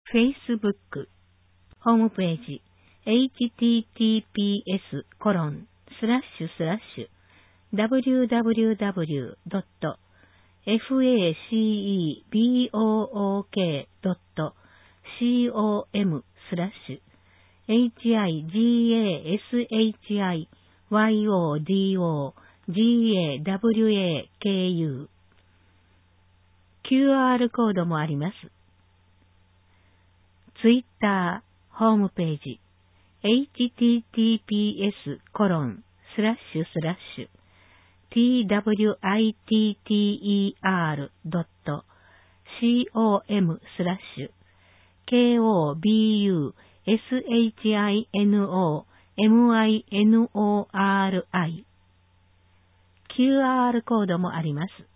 Facebook ホームページ https://www.facebook.com/higashiyodogawaku QR コードもあります。ツイッターホームページ https://twiter.com/kobushinominori QR コードもあります。